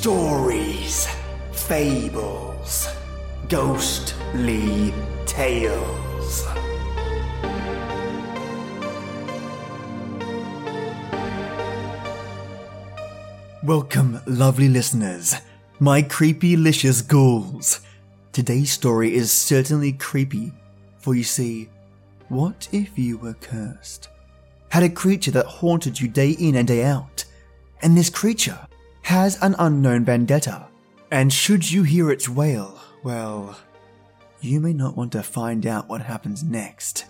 Stories, fables, ghostly tales. Welcome, lovely listeners, my creepy-licious ghouls. Today's story is certainly creepy, for you see, what if you were cursed? Had a creature that haunted you day in and day out, and this creature has an unknown vendetta, and should you hear its wail, well, you may not want to find out what happens next.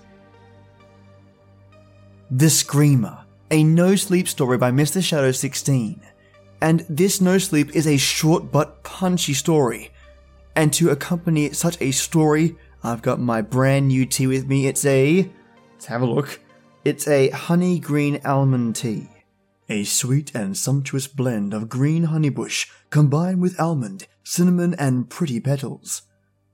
The Screamer, a no-sleep story by Mr. Shadow 16. And this no sleep is a short but punchy story. And to accompany such a story, I've got my brand new tea with me. Let's have a look. It's a honey green almond tea. A sweet and sumptuous blend of green honeybush combined with almond, cinnamon, and pretty petals.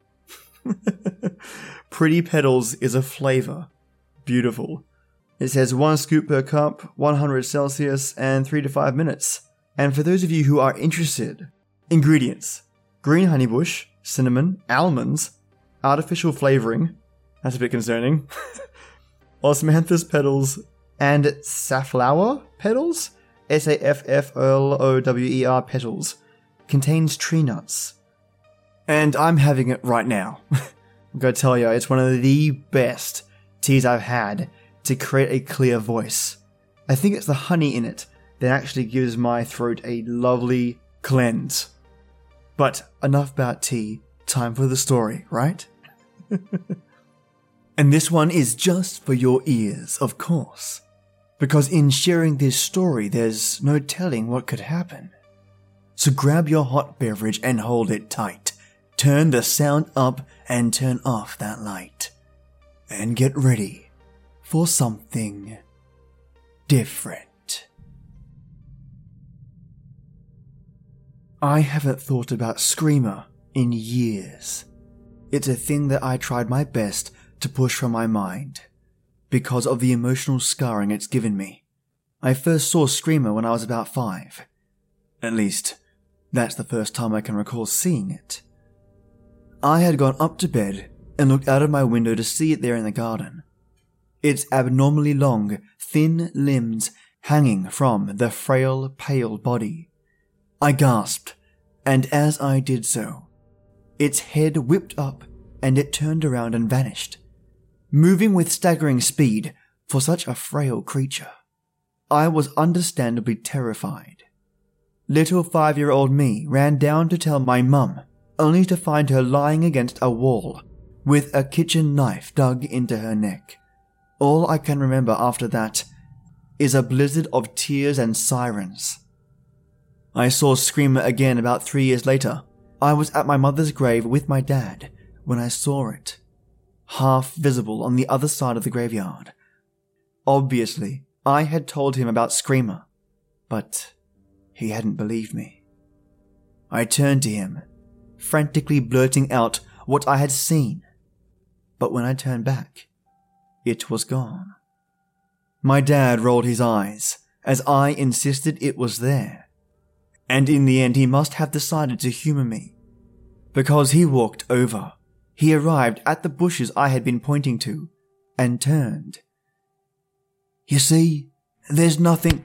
Pretty petals is a flavor. Beautiful. It says 1 scoop per cup, 100 Celsius, and 3 to 5 minutes. And for those of you who are interested, ingredients: green honeybush, cinnamon, almonds, artificial flavoring, that's a bit concerning, osmanthus petals, and safflower petals, Safflower petals, contains tree nuts. And I'm having it right now. I'm going to tell you, it's one of the best teas I've had to create a clear voice. I think it's the honey in it that actually gives my throat a lovely cleanse. But enough about tea, time for the story, right? And this one is just for your ears, of course. Because in sharing this story, there's no telling what could happen. So grab your hot beverage and hold it tight. Turn the sound up and turn off that light. And get ready for something different. I haven't thought about Screamer in years. It's a thing that I tried my best to push from my mind, because of the emotional scarring it's given me. I first saw Screamer when I was about 5. At least, that's the first time I can recall seeing it. I had gone up to bed and looked out of my window to see it there in the garden. Its abnormally long, thin limbs hanging from the frail, pale body. I gasped, and as I did so, its head whipped up and it turned around and vanished, moving with staggering speed for such a frail creature. I was understandably terrified. Little 5-year-old me ran down to tell my mum, only to find her lying against a wall with a kitchen knife dug into her neck. All I can remember after that is a blizzard of tears and sirens. I saw Screamer again about 3 years later. I was at my mother's grave with my dad when I saw it, half visible on the other side of the graveyard. Obviously, I had told him about Screamer, but he hadn't believed me. I turned to him, frantically blurting out what I had seen, but when I turned back, it was gone. My dad rolled his eyes as I insisted it was there. And in the end, he must have decided to humor me, because he walked over. He arrived at the bushes I had been pointing to, and turned. You see, there's nothing...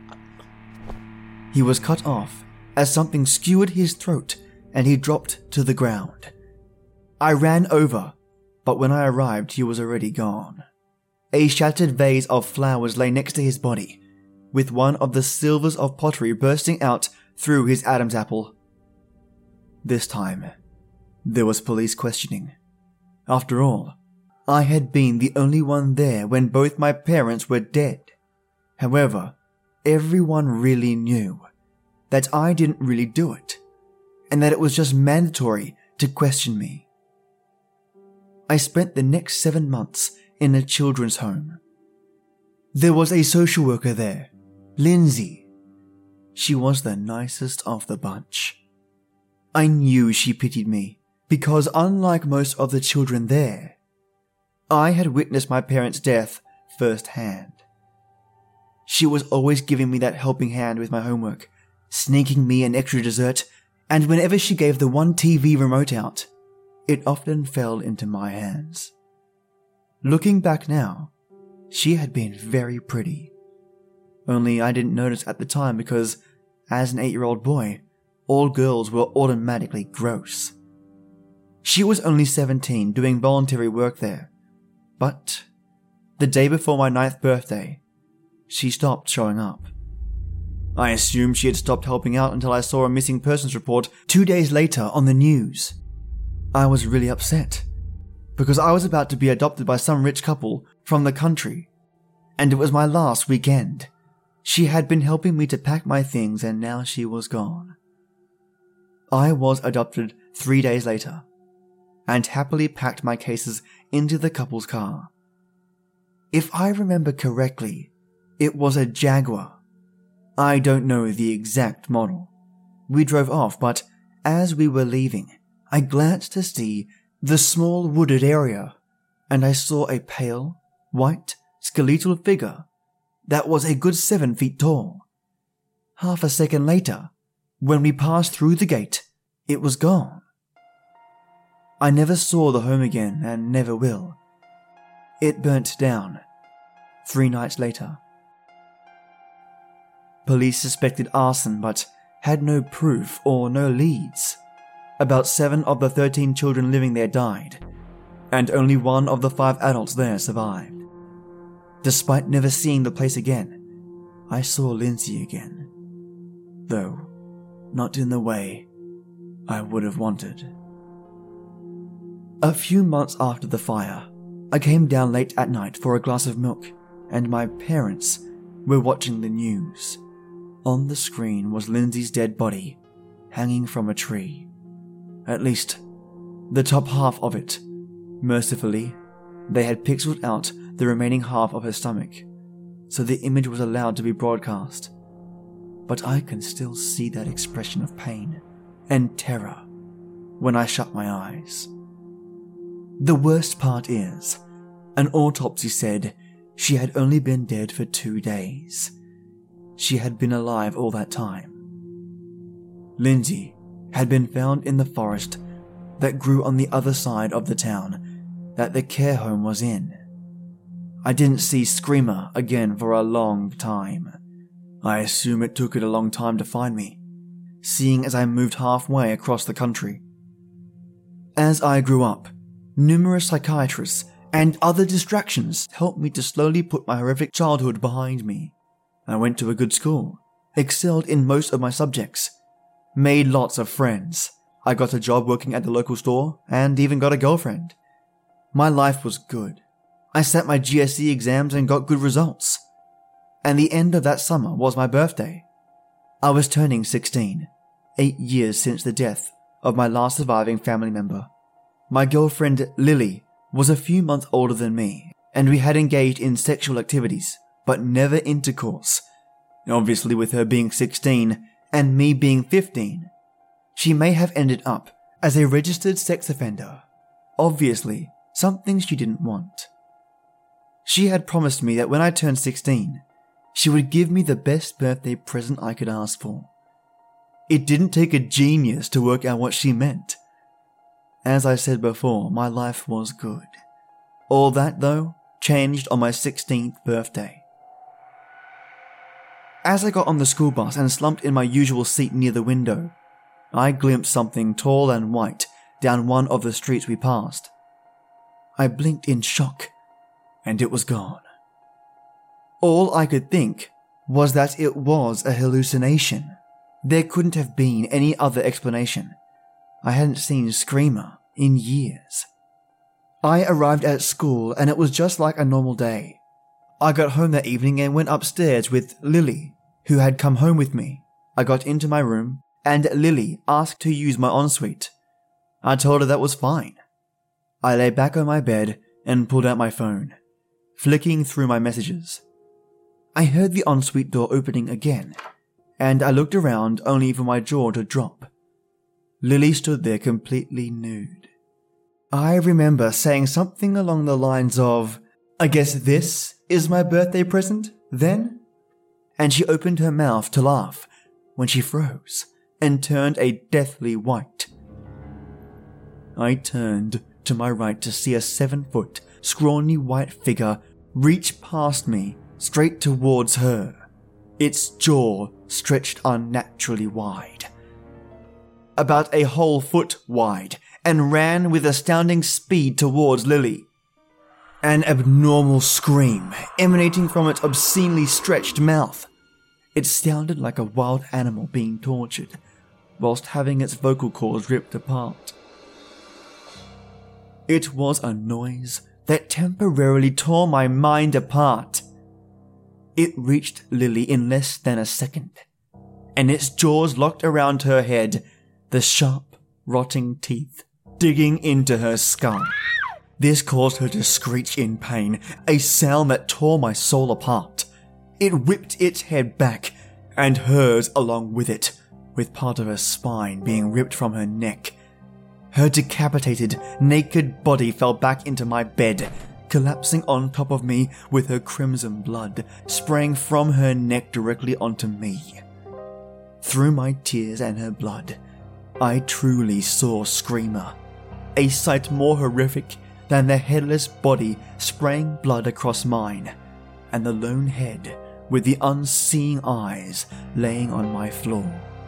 He was cut off as something skewered his throat, and he dropped to the ground. I ran over, but when I arrived, he was already gone. A shattered vase of flowers lay next to his body, with one of the silvers of pottery bursting out through his Adam's apple. This time, there was police questioning. After all, I had been the only one there when both my parents were dead. However, everyone really knew that I didn't really do it, and that it was just mandatory to question me. I spent the next 7 months in a children's home. There was a social worker there, Lindsay. She was the nicest of the bunch. I knew she pitied me, because unlike most of the children there, I had witnessed my parents' death firsthand. She was always giving me that helping hand with my homework, sneaking me an extra dessert, and whenever she gave the one TV remote out, it often fell into my hands. Looking back now, she had been very pretty. Only I didn't notice at the time because, as an 8-year-old boy, all girls were automatically gross. She was only 17 doing voluntary work there, but the day before my 9th birthday, she stopped showing up. I assumed she had stopped helping out until I saw a missing persons report 2 days later on the news. I was really upset, because I was about to be adopted by some rich couple from the country, and it was my last weekend. She had been helping me to pack my things and now she was gone. I was adopted 3 days later, and happily packed my cases into the couple's car. If I remember correctly, it was a Jaguar. I don't know the exact model. We drove off, but as we were leaving, I glanced to see the small wooded area, and I saw a pale, white, skeletal figure that was a good 7 feet tall. Half a second later, when we passed through the gate, it was gone. I never saw the home again and never will. It burnt down 3 nights later. Police suspected arson but had no proof or no leads. About 7 of the 13 children living there died, and only 1 of the 5 adults there survived. Despite never seeing the place again, I saw Lindsay again, though not in the way I would have wanted. A few months after the fire, I came down late at night for a glass of milk, and my parents were watching the news. On the screen was Lindsay's dead body, hanging from a tree. At least, the top half of it. Mercifully, they had pixeled out the remaining half of her stomach, so the image was allowed to be broadcast. But I can still see that expression of pain and terror when I shut my eyes. The worst part is, an autopsy said she had only been dead for 2 days. She had been alive all that time. Lindsay had been found in the forest that grew on the other side of the town that the care home was in. I didn't see Screamer again for a long time. I assume it took it a long time to find me, seeing as I moved halfway across the country. As I grew up, numerous psychiatrists and other distractions helped me to slowly put my horrific childhood behind me. I went to a good school, excelled in most of my subjects, made lots of friends. I got a job working at the local store and even got a girlfriend. My life was good. I sat my GCSE exams and got good results. And the end of that summer was my birthday. I was turning 16, 8 years since the death of my last surviving family member. My girlfriend, Lily, was a few months older than me, and we had engaged in sexual activities, but never intercourse. Obviously, with her being 16 and me being 15, she may have ended up as a registered sex offender. Obviously, something she didn't want. She had promised me that when I turned 16, she would give me the best birthday present I could ask for. It didn't take a genius to work out what she meant. As I said before, my life was good. All that, though, changed on my 16th birthday. As I got on the school bus and slumped in my usual seat near the window, I glimpsed something tall and white down one of the streets we passed. I blinked in shock, and it was gone. All I could think was that it was a hallucination. There couldn't have been any other explanation. I hadn't seen Screamer in years. I arrived at school and it was just like a normal day. I got home that evening and went upstairs with Lily, who had come home with me. I got into my room and Lily asked to use my ensuite. I told her that was fine. I lay back on my bed and pulled out my phone, flicking through my messages. I heard the ensuite door opening again, and I looked around only for my jaw to drop. Lily stood there completely nude. I remember saying something along the lines of, "I guess this is my birthday present, then?" And she opened her mouth to laugh, when she froze and turned a deathly white. I turned to my right to see a 7-foot, scrawny white figure reach past me straight towards her, its jaw stretched unnaturally wide. About a whole foot wide, and ran with astounding speed towards Lily. An abnormal scream emanating from its obscenely stretched mouth. It sounded like a wild animal being tortured, whilst having its vocal cords ripped apart. It was a noise that temporarily tore my mind apart. It reached Lily in less than a second, and its jaws locked around her head, the sharp, rotting teeth digging into her skull. This caused her to screech in pain, a sound that tore my soul apart. It whipped its head back, and hers along with it, with part of her spine being ripped from her neck. Her decapitated, naked body fell back into my bed, collapsing on top of me with her crimson blood spraying from her neck directly onto me. Through my tears and her blood, I truly saw Screamer, a sight more horrific than the headless body spraying blood across mine, and the lone head with the unseeing eyes laying on my floor.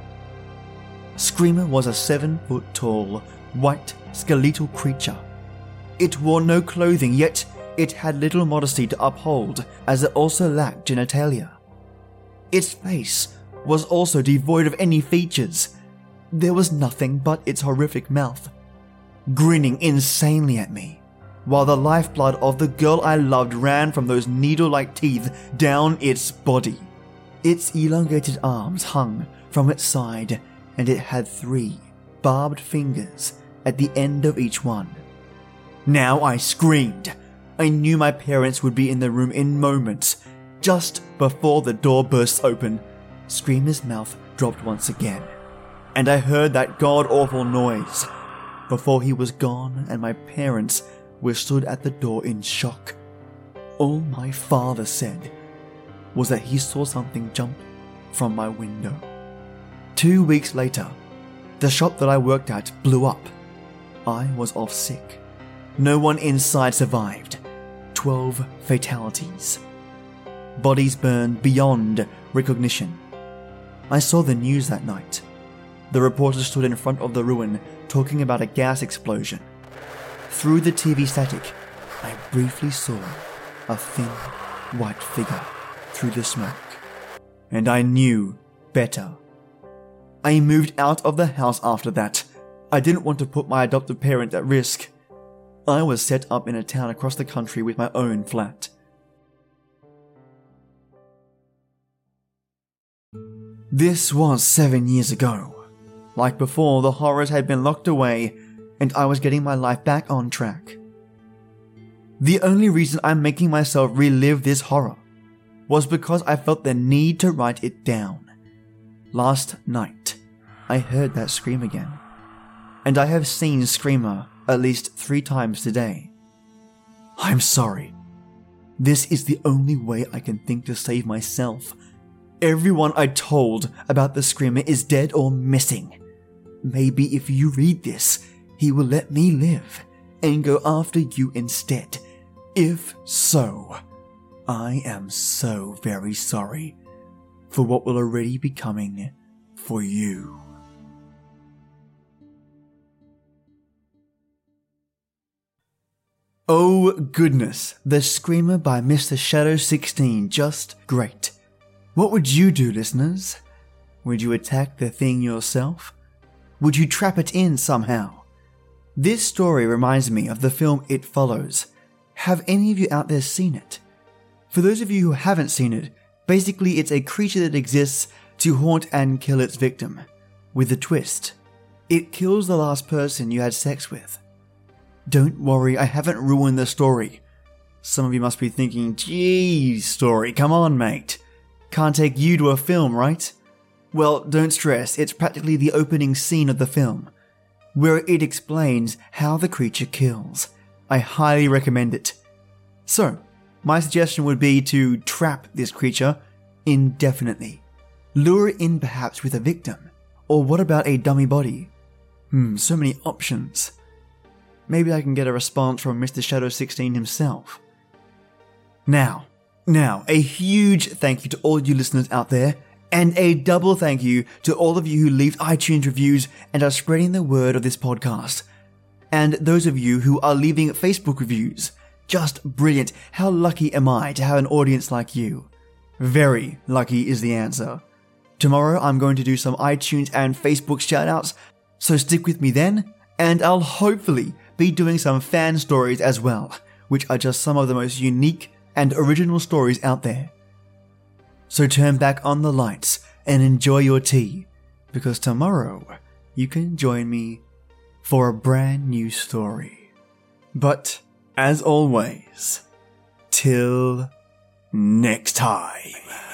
Screamer was a 7-foot tall, white, skeletal creature. It wore no clothing, yet it had little modesty to uphold, as it also lacked genitalia. Its face was also devoid of any features. There was nothing but its horrific mouth, grinning insanely at me, while the lifeblood of the girl I loved ran from those needle-like teeth down its body. Its elongated arms hung from its side, and it had 3 barbed fingers at the end of each one. Now I screamed. I knew my parents would be in the room in moments. Just before the door burst open, Screamer's mouth dropped once again, and I heard that god-awful noise before he was gone and my parents were stood at the door in shock. All my father said was that he saw something jump from my window. 2 weeks later, the shop that I worked at blew up. I was off sick. No one inside survived. 12 fatalities. Bodies burned beyond recognition. I saw the news that night. The reporter stood in front of the ruin talking about a gas explosion. Through the TV static, I briefly saw a thin, white figure through the smoke. And I knew better. I moved out of the house after that. I didn't want to put my adoptive parents at risk. I was set up in a town across the country with my own flat. This was 7 years ago. Like before, the horrors had been locked away, and I was getting my life back on track. The only reason I'm making myself relive this horror was because I felt the need to write it down. Last night, I heard that scream again, and I have seen Screamer at least 3 times today. I'm sorry. This is the only way I can think to save myself. Everyone I told about the Screamer is dead or missing. Maybe if you read this, he will let me live and go after you instead. If so, I am so very sorry for what will already be coming for you. Oh goodness, The Screamer by Mr. Shadow 16, just great. What would you do, listeners? Would you attack the thing yourself? Would you trap it in somehow? This story reminds me of the film It Follows. Have any of you out there seen it? For those of you who haven't seen it, basically it's a creature that exists to haunt and kill its victim. With a twist, it kills the last person you had sex with. Don't worry, I haven't ruined the story. Some of you must be thinking, geez, story, come on mate. Can't take you to a film, right? Well, don't stress, it's practically the opening scene of the film, where it explains how the creature kills. I highly recommend it. So, my suggestion would be to trap this creature indefinitely. Lure it in perhaps with a victim. Or what about a dummy body? So many options. Maybe I can get a response from Mr. Shadow 16 himself. Now, a huge thank you to all you listeners out there, and a double thank you to all of you who leave iTunes reviews and are spreading the word of this podcast. And those of you who are leaving Facebook reviews. Just brilliant. How lucky am I to have an audience like you? Very lucky is the answer. Tomorrow I'm going to do some iTunes and Facebook shoutouts, so stick with me then, and I'll hopefully be doing some fan stories as well, which are just some of the most unique and original stories out there. So turn back on the lights and enjoy your tea, because tomorrow you can join me for a brand new story. But, as always, till next time.